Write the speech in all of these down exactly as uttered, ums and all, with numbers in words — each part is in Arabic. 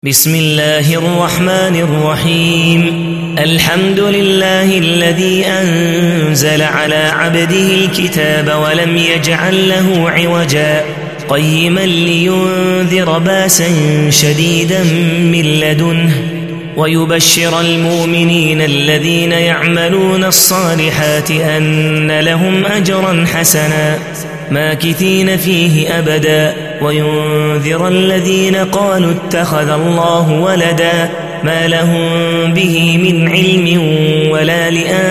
بسم الله الرحمن الرحيم. الحمد لله الذي أنزل على عبده الكتاب ولم يجعل له عوجا قيما لينذر باسا شديدا من لدنه ويبشر المؤمنين الذين يعملون الصالحات أن لهم أجرا حسنا ماكثين فيه أبدا وينذر الذين قالوا اتخذ الله ولدا ما لهم به من علم ولا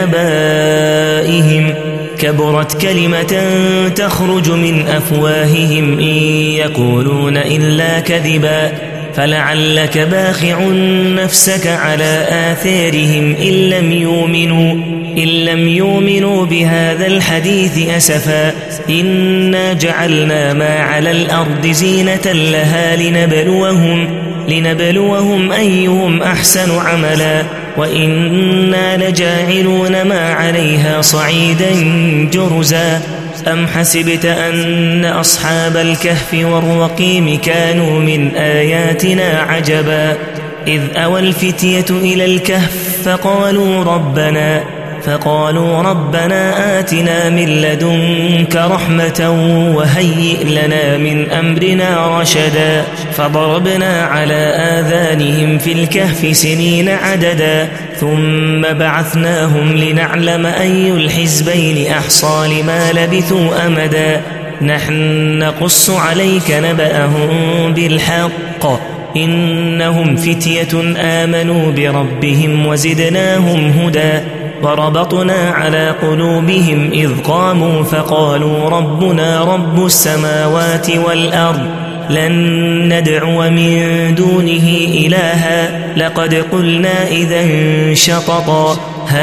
لآبائهم كبرت كلمة تخرج من أفواههم إن يقولون إلا كذبا فلعلك باخع نفسك على آثارهم إن لم يؤمنوا إن لم يؤمنوا بهذا الحديث أسفا إنا جعلنا ما على الأرض زينة لها لنبلوهم لنبلوهم أيهم أحسن عملا وإنا لجاعلون ما عليها صعيدا جرزا أم حسبت أن أصحاب الكهف والرقيم كانوا من آياتنا عجبا إذ أوى الفتية إلى الكهف فقالوا ربنا فقالوا ربنا آتنا من لدنك رحمة وهيئ لنا من أمرنا رشدا فضربنا على آذانهم في الكهف سنين عددا ثم بعثناهم لنعلم أي الحزبين أحصى لما لبثوا أمدا نحن نقص عليك نبأهم بالحق إنهم فتية آمنوا بربهم وزدناهم هدى وربطنا على قلوبهم إذ قاموا فقالوا ربنا رب السماوات والأرض لن ندعو من دونه إلها لقد قلنا إذا شططا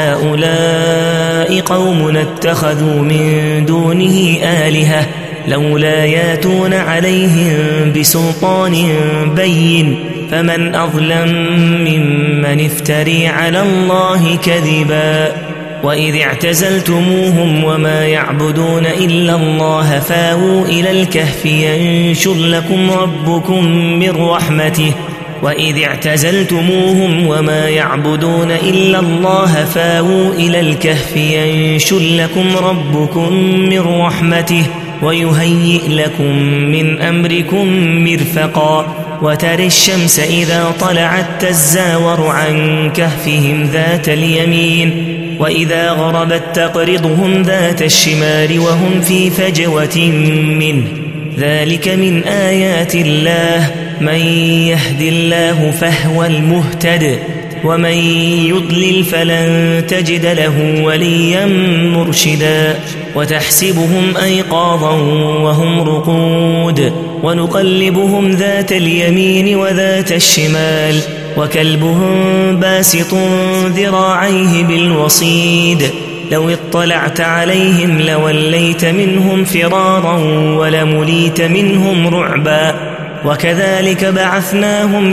هؤلاء قومنا اتخذوا من دونه آلهة لولا ياتون عليهم بسلطان بين فمن أظلم ممن افتري على الله كذبا وإذ اعتزلتموهم وما يعبدون إلا الله فاووا إلى الكهف ينشر لكم ربكم من رحمته وإذ اعتزلتموهم وما يعبدون إلا الله فاووا إلى الكهف ينشر لكم ربكم من رحمته ويهيئ لكم من أمركم مرفقا وترى الشمس إذا طلعت تزاور عن كهفهم ذات اليمين وإذا غربت تقرضهم ذات الشمال وهم في فجوة منه ذلك من آيات الله من يهد الله فهو المهتد ومن يضلل فلن تجد له وليا مرشدا وتحسبهم أيقاظا وهم رقود ونقلبهم ذات اليمين وذات الشمال وكلبهم باسط ذراعيه بالوصيد لو اطلعت عليهم لوليت منهم فرارا ولمليت منهم رعبا وكذلك بعثناهم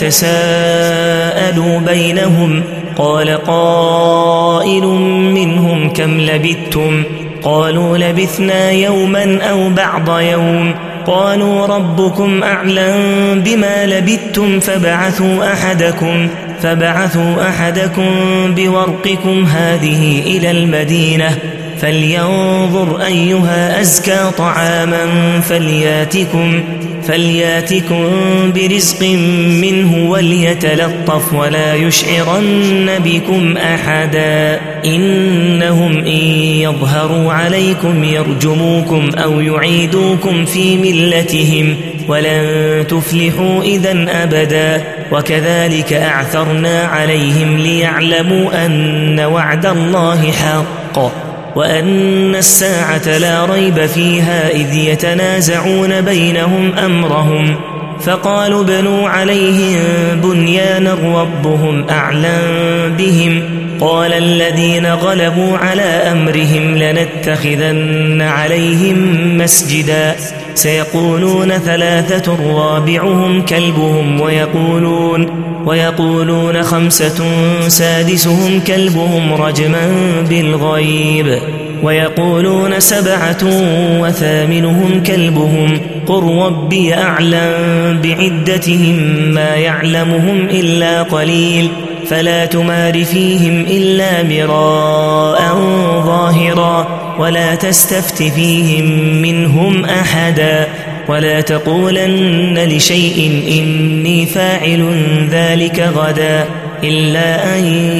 ليتساءلوا بينهم قال قائل منهم كم لبثتم قالوا لبثنا يوما أو بعض يوم قالوا ربكم أعلم بما لبثتم فبعثوا أحدكم فبعثوا أحدكم بورقكم هذه إلى المدينة فلينظر أيها أزكى طعاما فلياتكم فلياتكم برزق منه وليتلطف ولا يشعرن بكم أحدا إنهم إن يظهروا عليكم يرجموكم أو يعيدوكم في ملتهم ولن تفلحوا إذا أبدا وكذلك أعثرنا عليهم ليعلموا أن وعد الله حق وأن الساعة لا ريب فيها إذ يتنازعون بينهم أمرهم فقالوا بنوا عليهم بنيانا ربهم أعلم بهم قال الذين غلبوا على أمرهم لنتخذن عليهم مسجدا سيقولون ثلاثة رابعهم كلبهم ويقولون ويقولون خمسة سادسهم كلبهم رجما بالغيب ويقولون سبعة وثامنهم كلبهم قل ربي أعلم بعدتهم ما يعلمهم إلا قليل فلا تمار فيهم إلا مراء ظاهرا ولا تستفت فيهم منهم أحدا ولا تقولن لشيء إني فاعل ذلك غدا إلا أن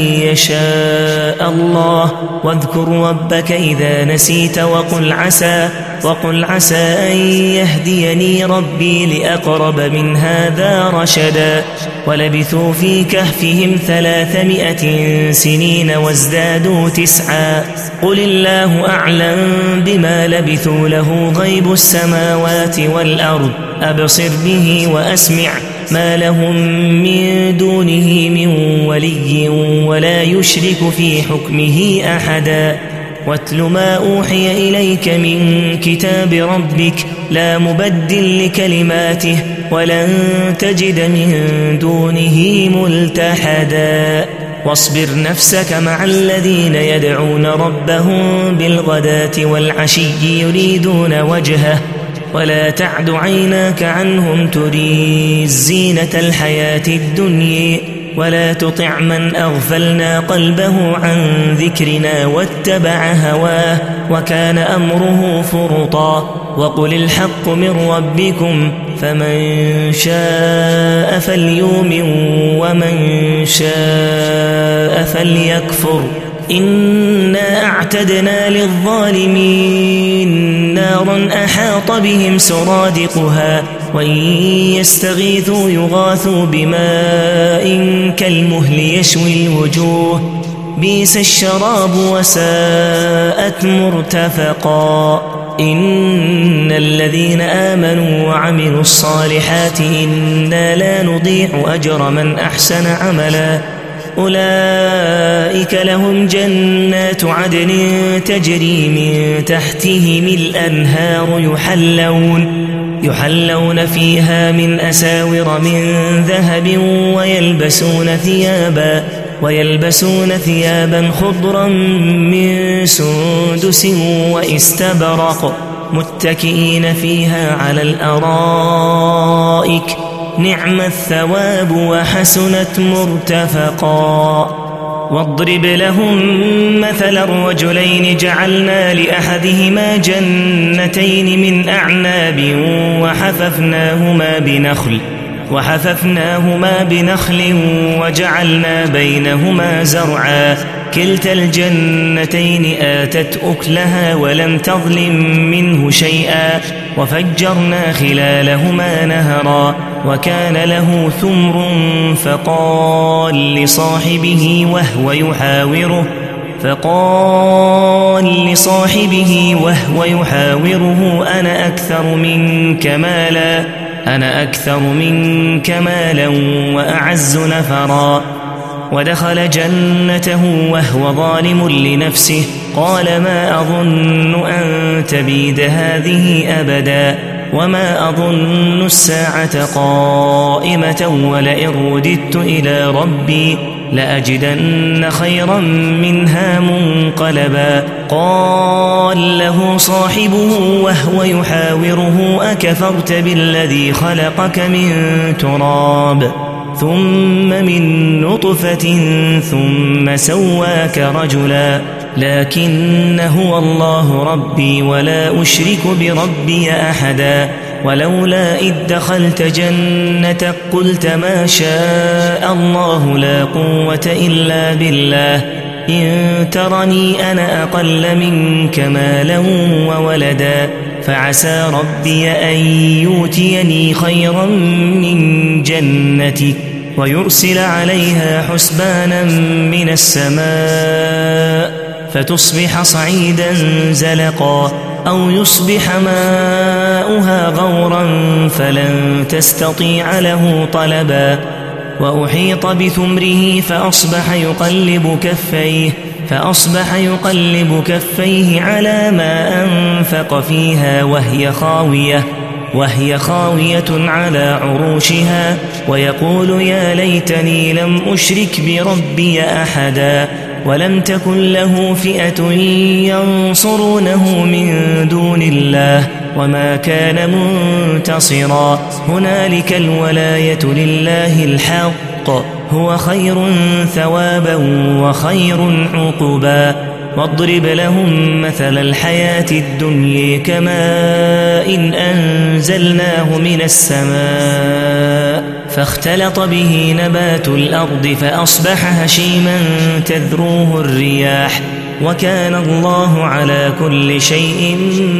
يشاء الله واذكر ربك إذا نسيت وقل عسى وقل عسى أن يهديني ربي لأقرب من هذا رشدا ولبثوا في كهفهم ثلاثمائة سنين وازدادوا تسعا قل الله أعلم بما لبثوا له غيب السماوات والأرض أبصر به وأسمع ما لهم من دونه من ولي ولا يشرك في حكمه أحدا واتل ما أوحي إليك من كتاب ربك لا مبدل لكلماته ولن تجد من دونه ملتحدا واصبر نفسك مع الذين يدعون ربهم بالغداة والعشي يريدون وجهه ولا تعد عيناك عنهم تريد زينة الحياة الدنيا ولا تطع من أغفلنا قلبه عن ذكرنا واتبع هواه وكان أمره فرطا وقل الحق من ربكم فمن شاء فليؤمن ومن شاء فليكفر إنا أعتدنا للظالمين نارا أحاط بهم سرادقها وإن يستغيثوا يغاثوا بماء كالمهل يشوي الوجوه بئس الشراب وساءت مرتفقا إن الذين آمنوا وعملوا الصالحات إنا لا نضيع أجر من أحسن عملا أولئك لهم جنات عدن تجري من تحتهم الأنهار يحلون يحلون فيها من أساور من ذهب ويلبسون ثيابا ويلبسون ثيابا خضرا من سندس واستبرق متكئين فيها على الأرائك نعم الثواب وحسنت مرتفقا واضرب لهم مثل الرجلين جعلنا لأحدهما جنتين من أعناب وحففناهما بنخل وحففناهما بنخل وجعلنا بينهما زرعا كلتا الجنتين آتت أكلها ولم تظلم منه شيئا وفجرنا خلالهما نهرا وكان له ثمر فقال لصاحبه وهو يحاوره فقال لصاحبه وهو يحاوره أنا أكثر منك مالا أنا أكثر منك مالا وأعز نفرا ودخل جنته وهو ظالم لنفسه قال ما أظن أن تبيد هذه أبدا وما أظن الساعة قائمة ولئن رددت إلى ربي لأجدن خيرا منها منقلبا قال له صاحبه وهو يحاوره أكفرت بالذي خلقك من تراب ثم من نطفة ثم سواك رجلا لكن هو الله ربي ولا أشرك بربي أحدا ولولا إذ دخلت جنتك قلت ما شاء الله لا قوة إلا بالله إن ترني أنا أقل منك مالا وولدا فعسى ربي أن يؤتيني خيرا من جنتك ويرسل عليها حسبانا من السماء فتصبح صعيدا زلقا أو يصبح ماؤها غورا فلن تستطيع له طلبا وأحيط بثمره فأصبح يقلب كفيه فأصبح يقلب كفيه على ما أنفق فيها وهي خاوية وهي خاوية على عروشها ويقول يا ليتني لم أشرك بربي أحدا ولم تكن له فئة ينصرونه من دون الله وما كان منتصرا هنالك الولاية لله الحق هو خير ثوابا وخير عقبا واضرب لهم مثل الحياة الدنيا كماء إن أنزلناه من السماء فاختلط به نبات الأرض فأصبح هشيما تذروه الرياح وكان الله على كل شيء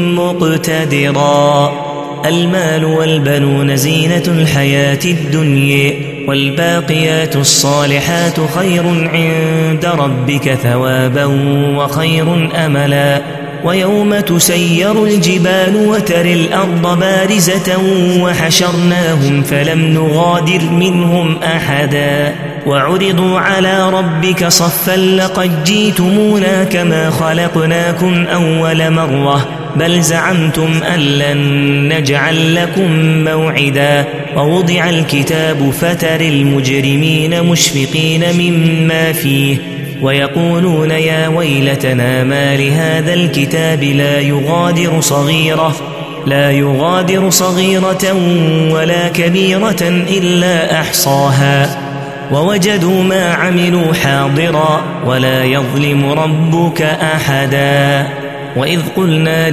مقتدرا المال والبنون زينة الحياة الدنيا والباقيات الصالحات خير عند ربك ثوابا وخير أملا ويوم تسير الجبال وترى الأرض بارزة وحشرناهم فلم نغادر منهم أحدا وعرضوا على ربك صفا لقد جئتمونا كما خلقناكم أول مرة بل زعمتم أن لن نجعل لكم موعدا ووضع الكتاب فترى المجرمين مشفقين مما فيه ويقولون يا ويلتنا ما لهذا الكتاب لا يغادر صغيرة لا يغادر صغيرة ولا كبيرة إلا أحصاها ووجدوا ما عملوا حاضرا ولا يظلم ربك أحدا وإذ قلنا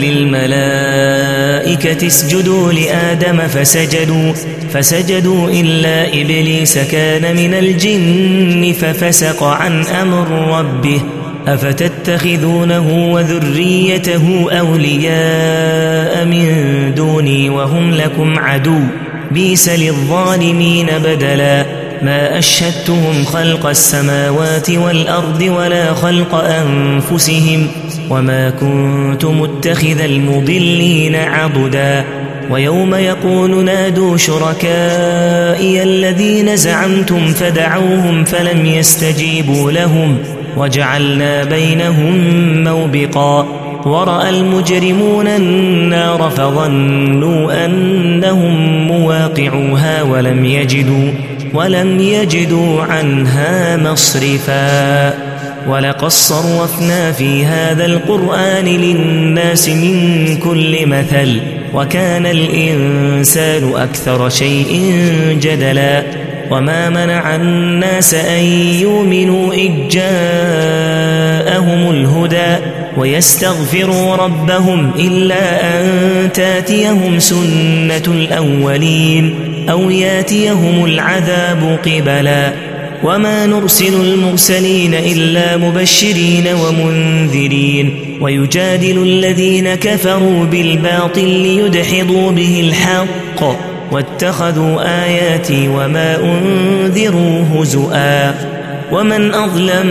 للملائكة اسجدوا لآدم فسجدوا فسجدوا إلا إبليس كان من الجن ففسق عن أمر ربه أفتتخذونه وذريته أولياء من دوني وهم لكم عدو بئس للظالمين بدلا ما أشهدتهم خلق السماوات والأرض ولا خلق أنفسهم وما كنت متخذ المضلين عضدا ويوم يقول نادوا شركائي الذين زعمتم فدعوهم فلم يستجيبوا لهم وجعلنا بينهم موبقا ورأى المجرمون النار فظنوا أنهم مواقعوها ولم يجدوا ولم يجدوا عنها مصرفا ولقد صرفنا في هذا القرآن للناس من كل مثل وكان الإنسان أكثر شيء جدلا وما منع الناس أن يؤمنوا إذ جاءهم الهدى ويستغفروا ربهم إلا أن تاتيهم سنة الأولين أو ياتيهم العذاب قبلا وما نرسل المرسلين إلا مبشرين ومنذرين ويجادل الذين كفروا بالباطل ليدحضوا به الحق واتخذوا آياتي وما أنذروا هزؤا ومن أظلم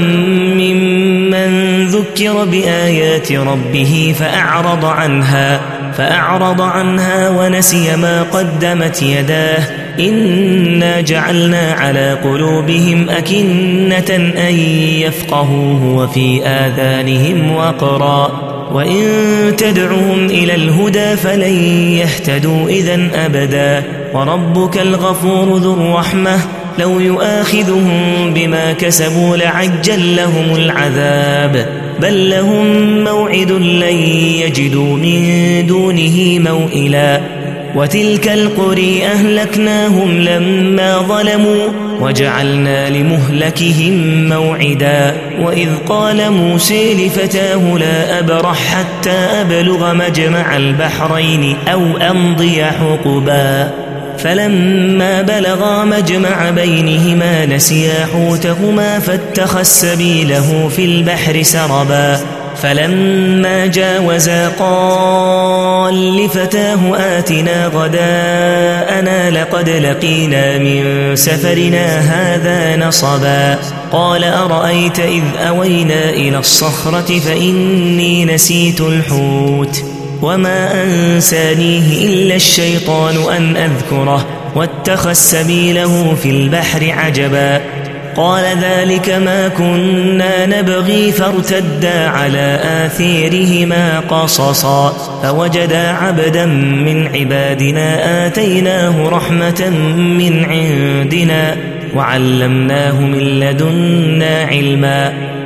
ممن ذكر بآيات ربه فأعرض عنها فأعرض عنها ونسي ما قدمت يداه إنا جعلنا على قلوبهم أكنة أن يفقهوه وفي آذانهم وقرا وإن تدعهم إلى الهدى فلن يهتدوا إذن أبدا وربك الغفور ذو الرحمة لو يؤاخذهم بما كسبوا لعجل لهم العذاب بل لهم موعد لن يجدوا من دونه موئلا وتلك القرى أهلكناهم لما ظلموا وجعلنا لمهلكهم موعدا وإذ قال موسى لفتاه لا أبرح حتى أبلغ مجمع البحرين أو أمضي حقبا فلما بلغا مجمع بينهما نسيا حوتهما فاتخذ سبيله في البحر سربا فلما جاوزا قال لفتاه آتنا غداءنا لقد لقينا من سفرنا هذا نصبا قال أرأيت إذ أوينا إلى الصخرة فإني نسيت الحوت وما أنسانيه إلا الشيطان أن أذكره واتخذ سبيله في البحر عجبا قال ذلك ما كنا نبغي فارتدا على آثيرهما قصصا فوجدا عبدا من عبادنا آتيناه رحمة من عندنا وعلمناه من لدنا علما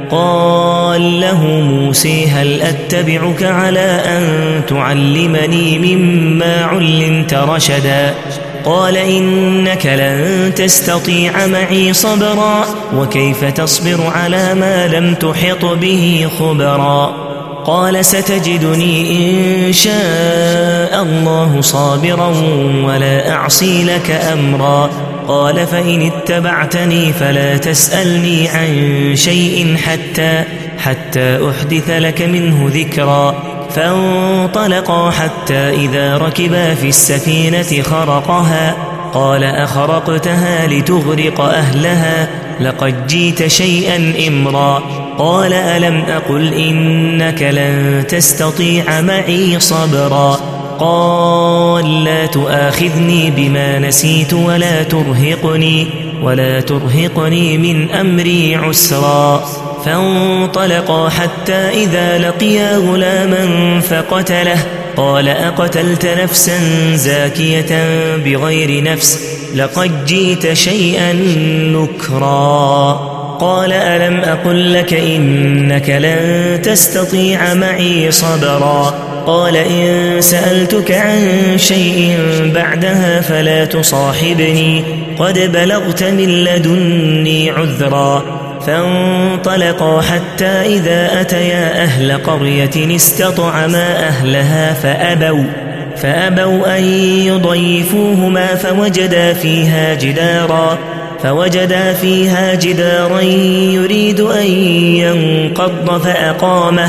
قال له موسى هل أتبعك على أن تعلمني مما علمت رشدا قال إنك لن تستطيع معي صبرا وكيف تصبر على ما لم تحط به خبرا قال ستجدني إن شاء الله صابرا ولا أعصي لك أمرا قال فإن اتبعتني فلا تسألني عن شيء حتى حتى أحدث لك منه ذكرا فانطلقا حتى إذا ركبا في السفينة خرقها قال أخرقتها لتغرق أهلها لقد جئت شيئا إمرا قال ألم أقل إنك لن تستطيع معي صبرا قال لا تؤاخذني بما نسيت ولا ترهقني ولا ترهقني من أمري عسرا فانطلقا حتى إذا لقيا غلاما فقتله قال أقتلت نفسا زاكية بغير نفس لقد جئت شيئا نكرا قال ألم أقل لك إنك لن تستطيع معي صبرا قال إن سألتك عن شيء بعدها فلا تصاحبني قد بلغت من لدني عذرا فانطلقا حتى إذا أتيا أهل قرية استطعما أهلها فأبوا فأبوا أن يضيفوهما فوجدا فيها جدارا فوجدا فيها جدارا يريد أن ينقض فأقامه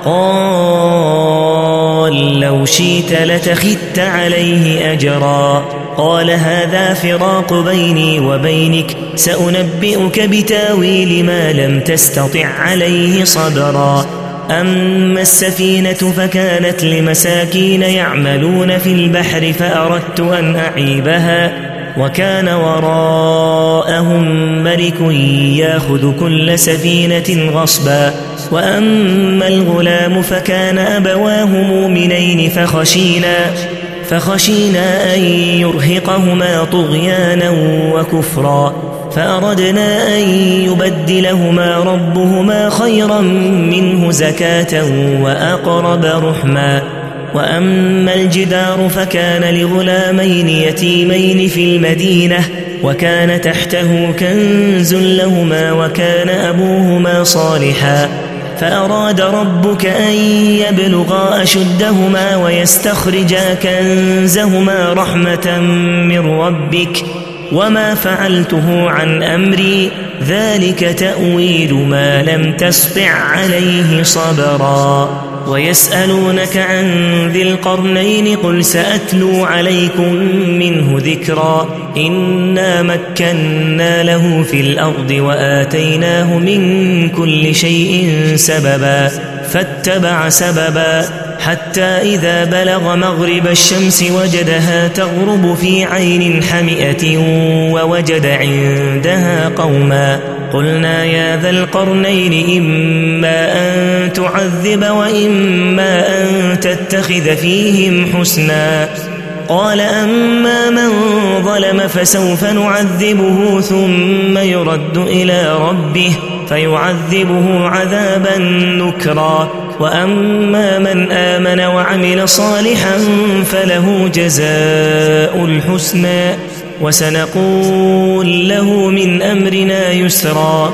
قال لو شئت لتخذت عليه أجرا قال هذا فراق بيني وبينك سأنبئك بتاويل ما لم تستطع عليه صبرا أما السفينة فكانت لمساكين يعملون في البحر فأردت أن أعيبها وكان وراءهم ملك ياخذ كل سفينة غصبا وأما الغلام فكان أبواه مؤمنين فخشينا فخشينا أن يرهقهما طغيانا وكفرا فأردنا أن يبدلهما ربهما خيرا منه زكاة وأقرب رحما وأما الجدار فكان لغلامين يتيمين في المدينة وكان تحته كنز لهما وكان أبوهما صالحا فأراد ربك أن يبلغا أشدهما ويستخرجا كنزهما رحمة من ربك وما فعلته عن أمري ذلك تأويل ما لم تسطع عليه صبرا ويسألونك عن ذي القرنين قل سأتلو عليكم منه ذكرا إنا مكنا له في الأرض وآتيناه من كل شيء سببا فاتبع سببا حتى إذا بلغ مغرب الشمس وجدها تغرب في عين حمئة ووجد عندها قوما قلنا يا ذا القرنين إما أن تعذب وإما أن تتخذ فيهم حسنا قال أما من ظلم فسوف نعذبه ثم يرد إلى ربه فيعذبه عذابا نكرا وأما من آمن وعمل صالحا فله جزاء الحسنى وسنقول له من أمرنا يسرا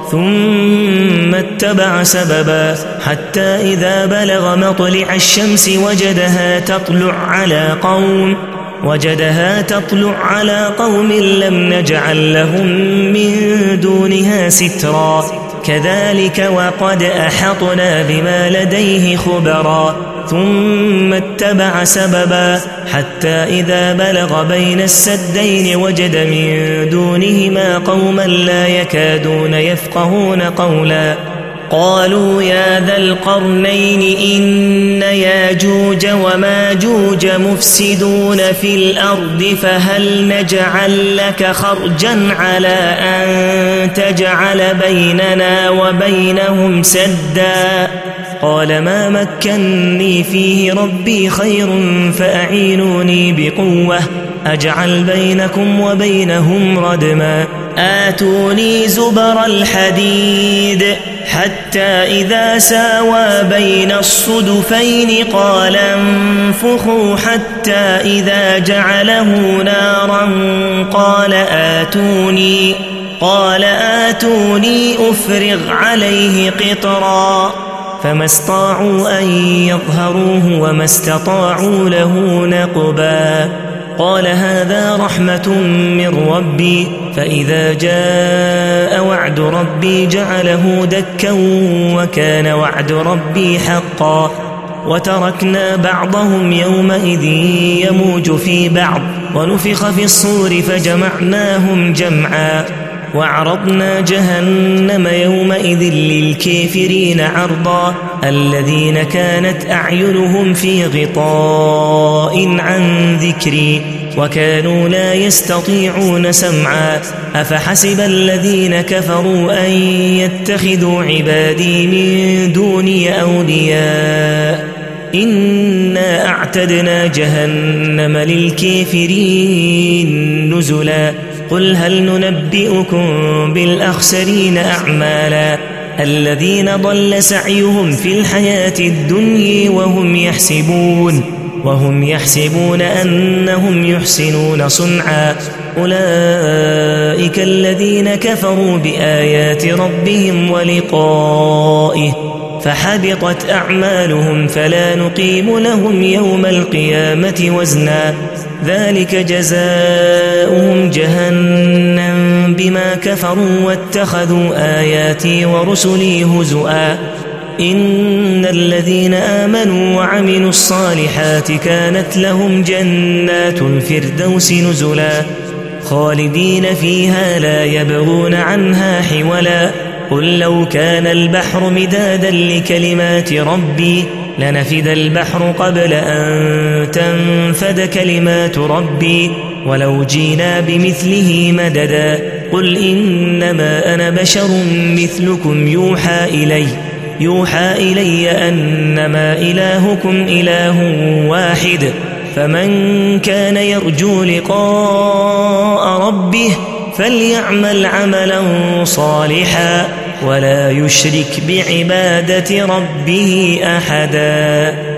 ثم اتبع سببا حتى إذا بلغ مطلع الشمس وجدها تطلع على قوم وجدها تطلع على قوم لم نجعل لهم من دونها سترا كذلك وقد أحطنا بما لديه خبرا ثم اتبع سببا حتى إذا بلغ بين السدين وجد من دونهما قوما لا يكادون يفقهون قولا قالوا يا ذا القرنين إن ياجوج وماجوج مفسدون في الأرض فهل نجعل لك خرجا على أن تجعل بيننا وبينهم سدا قال ما مكني فيه ربي خير فأعينوني بقوة أجعل بينكم وبينهم ردما آتوني زبر الحديد حتى إذا ساوى بين الصدفين قال انفخوا حتى إذا جعله نارا قال آتوني قال آتوني أفرغ عليه قطرا فما استطاعوا أن يظهروه وما استطاعوا له نقبا قال هذا رحمة من ربي فإذا جاء وعد ربي جعله دكا وكان وعد ربي حقا وتركنا بعضهم يومئذ يموج في بعض ونفخ في الصور فجمعناهم جمعا وعرضنا جهنم يومئذ للكافرين عرضا الذين كانت أعينهم في غطاء عن ذكري وكانوا لا يستطيعون سمعا أفحسب الذين كفروا أن يتخذوا عبادي من دوني أولياء إنا أعتدنا جهنم للكافرين نزلا قل هل ننبئكم بالأخسرين أعمالا الذين ضل سعيهم في الحياة الدنيا وهم يحسبون وهم يحسبون أنهم يحسنون صنعا أولئك الذين كفروا بآيات ربهم ولقائه فحبطت أعمالهم فلا نقيم لهم يوم القيامة وزنا ذلك جزاؤهم جهنم بما كفروا واتخذوا آياتي ورسلي هزؤا إن الذين آمنوا وعملوا الصالحات كانت لهم جنات الفردوس نزلا خالدين فيها لا يبغون عنها حولا قل لو كان البحر مدادا لكلمات ربي لنفد البحر قبل أن تنفد كلمات ربي ولو جينا بمثله مددا قل إنما أنا بشر مثلكم يوحى إلي يوحى إلي أنما إلهكم إله واحد فمن كان يرجو لقاء ربه فليعمل عملا صالحا ولا يشرك بعبادة ربه أحدا.